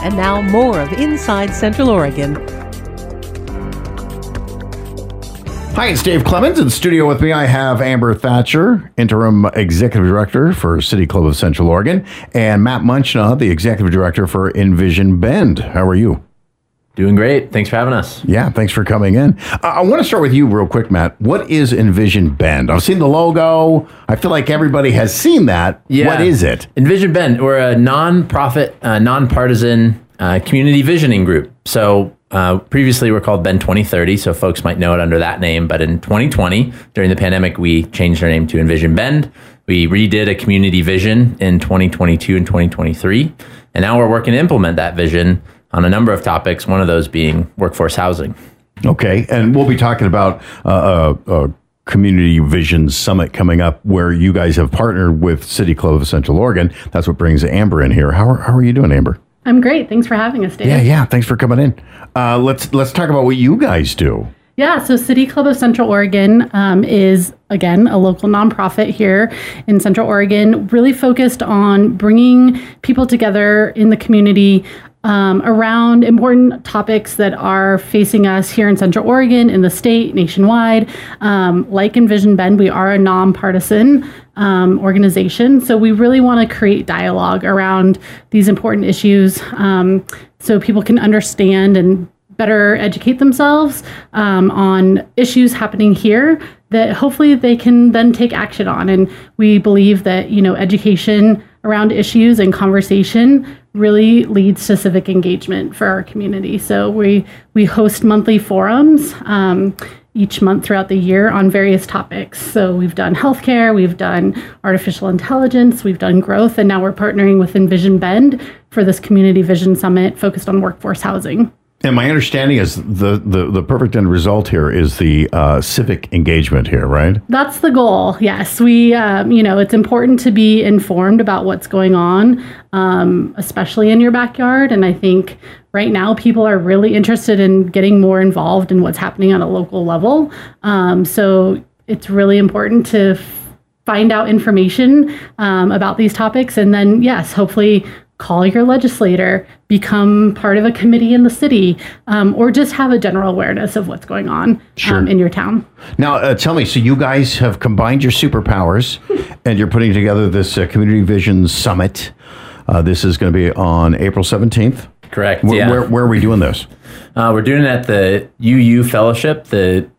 And now more of Inside Central Oregon. Hi, it's Dave Clemens. In studio with me, I have Amber Thatcher, Interim Executive Director for City Club of Central Oregon, and Matt Munchna, the Executive Director for Envision Bend. How are you? Doing great. Thanks for having us. Yeah, thanks for coming in. I want to start with you real quick, Matt. What is Envision Bend? I've seen the logo. I feel like everybody has seen that. Yeah. What is it? Envision Bend, we're a non-profit, nonpartisan community visioning group. So previously we're called Bend 2030, so folks might know it under that name. But in 2020, during the pandemic, we changed our name to Envision Bend. We redid a community vision in 2022 and 2023. And now we're working to implement that vision on a number of topics, one of those being workforce housing. Okay, and we'll be talking about a Community Vision Summit coming up where you guys have partnered with City Club of Central Oregon. That's what brings Amber in here. How are you doing, Amber? I'm great. Thanks for having us, Dave. Yeah. Thanks for coming in. Let's talk about what you guys do. Yeah, so City Club of Central Oregon is, again, a local nonprofit here in Central Oregon, really focused on bringing people together in the community around important topics that are facing us here in Central Oregon, in the state, nationwide. Like Envision Bend, we are a nonpartisan organization, so we really want to create dialogue around these important issues so people can understand and better educate themselves on issues happening here that hopefully they can then take action on. And we believe that, education around issues and conversation really leads to civic engagement for our community. So we host monthly forums each month throughout the year on various topics. So we've done healthcare, we've done artificial intelligence, we've done growth, and now we're partnering with Envision Bend for this Community Vision Summit focused on workforce housing. And my understanding is the perfect end result here is the civic engagement here, right? That's the goal. Yes, we, it's important to be informed about what's going on, especially in your backyard. And I think right now people are really interested in getting more involved in what's happening on a local level. So it's really important to find out information about these topics, and then, yes, hopefully call your legislator, become part of a committee in the city, or just have a general awareness of what's going on in your town. Now, tell me, so you guys have combined your superpowers and you're putting together this Community Vision Summit. This is going to be on April 17th. Correct, Where are we doing this? We're doing it at the UU Fellowship, the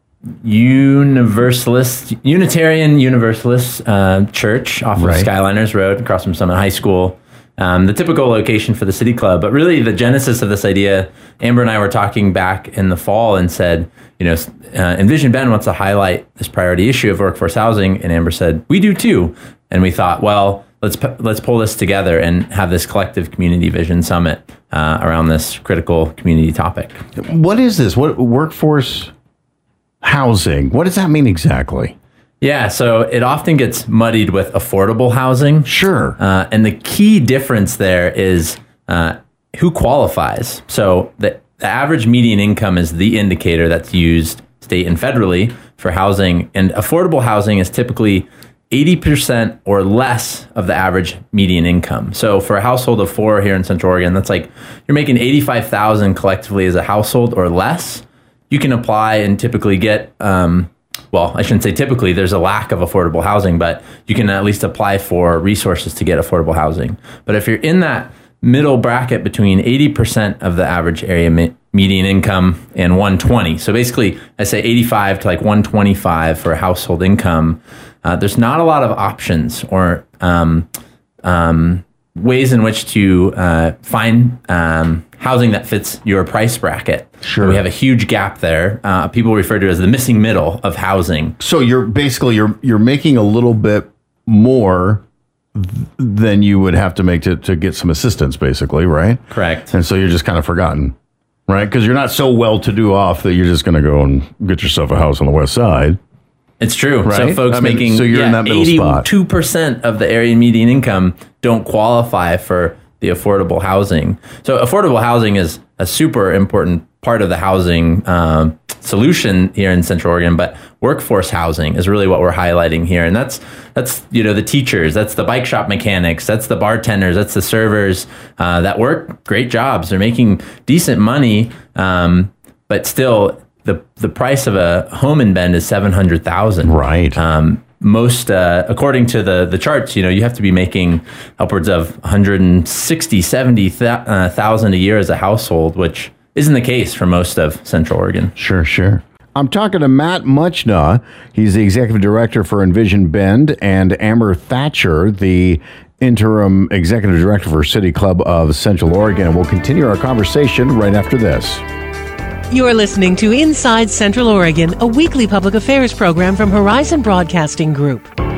Unitarian Universalist Church off of Skyliners Road across from Summit High School. The typical location for the City Club, but really the genesis of this idea, Amber and I were talking back in the fall and said, Envision Bend wants to highlight this priority issue of workforce housing, and Amber said, we do too. And we thought, well, let's pull this together and have this collective community vision summit around this critical community topic. What is this? What workforce housing? What does that mean exactly? Yeah, so it often gets muddied with affordable housing. Sure. And the key difference there is who qualifies. So the average median income is the indicator that's used state and federally for housing. And affordable housing is typically 80% or less of the average median income. So for a household of four here in Central Oregon, that's like you're making $85,000 collectively as a household or less. You can apply and typically get well, I shouldn't say typically, there's a lack of affordable housing, but you can at least apply for resources to get affordable housing. But if you're in that middle bracket between 80% of the average area median income and 120, so basically I say 85 to like 125 for a household income, there's not a lot of options or ways in which to find housing that fits your price bracket. Sure. We have a huge gap there. People refer to it as the missing middle of housing. So you're basically you're making a little bit more than you would have to make to get some assistance, basically, right? Correct. And so you're just kind of forgotten, right? Because you're not so well-to-do off that you're just going to go and get yourself a house on the west side. It's true. Right? So folks making so you're in that middle spot. 82% of the area median income don't qualify for the affordable housing. So affordable housing is a super important part of the housing solution here in Central Oregon, but workforce housing is really what we're highlighting here. And that's the teachers, that's the bike shop mechanics, that's the bartenders, that's the servers that work great jobs. They're making decent money, but still the price of a home in Bend is $700,000. Right. Most, according to the charts, you have to be making upwards of $160,000-$170,000 a year as a household, which isn't the case for most of Central Oregon. Sure. I'm talking to Matt Muchna. He's the executive director for Envision Bend, and Amber Thatcher, the interim executive director for City Club of Central Oregon. We'll continue our conversation right after this. You're listening to Inside Central Oregon, a weekly public affairs program from Horizon Broadcasting Group.